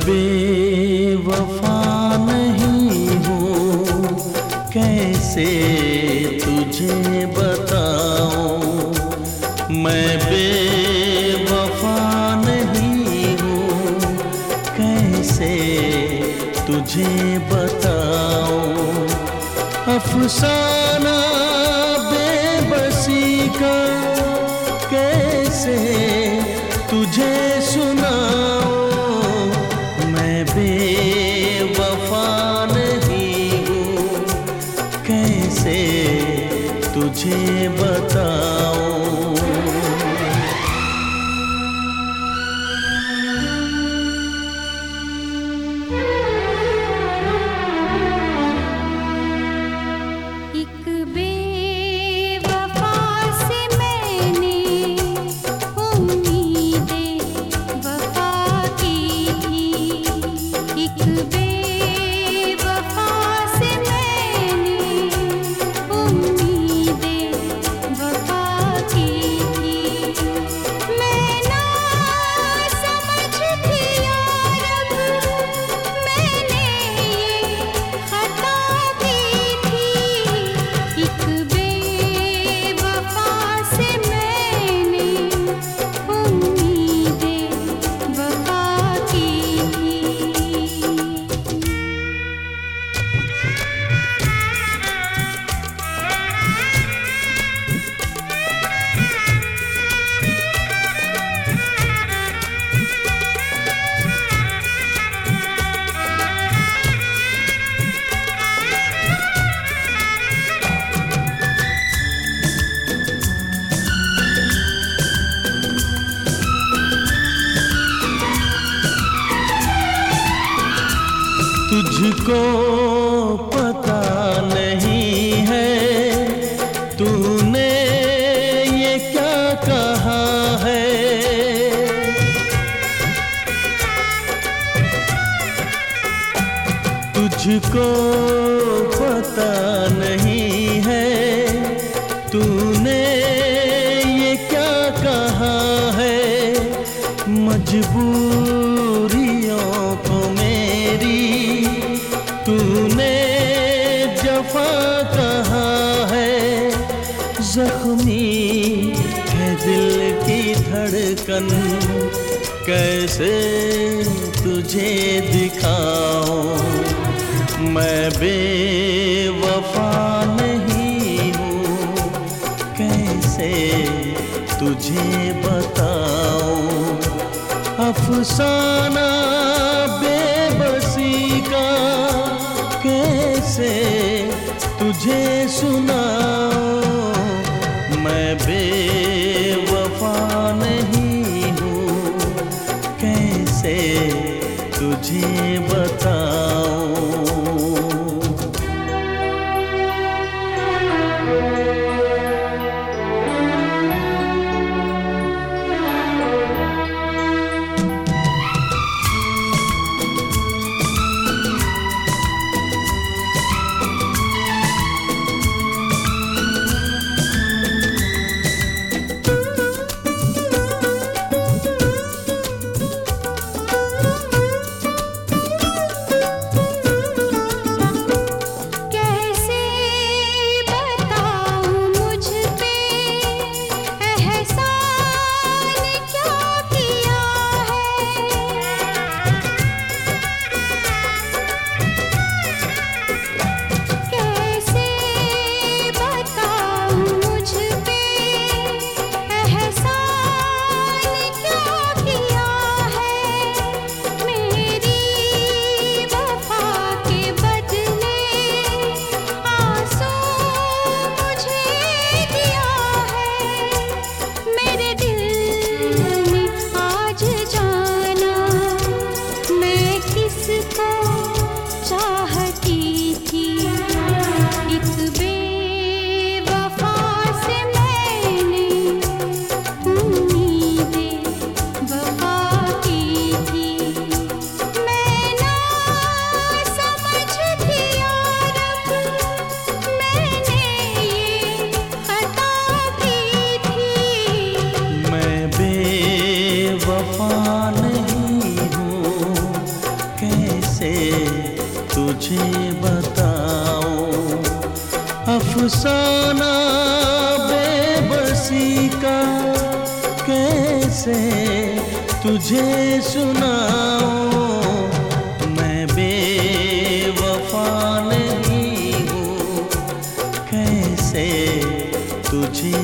बेवफा नहीं हूँ, कैसे तुझे बताऊँ। मैं बेवफा नहीं हूँ, कैसे तुझे बताऊँ। अफसाना बेबसी का कैसे तुझे सुनाऊँ। मैं बेवफा नहीं हूँ, कैसे तुझे बताऊँ। तुझको पता नहीं है तूने ये क्या कहा है। तुझको पता नहीं है तूने ये क्या कहा है। मजबूरियों को मेरी तूने जफा कहा है। जख्मी है दिल की धड़कन कैसे तुझे दिखाऊं। मैं बेवफा नहीं हूँ, कैसे तुझे बताऊं। अफसाना बेबसी का कैसे तुझे सुनाऊं। मैं बेवफा नहीं हूँ, कैसे तुझे बताऊं। अफसाना बेबसी का कैसे तुझे सुनाऊं। मैं बेवफा नहीं हूँ, कैसे तुझे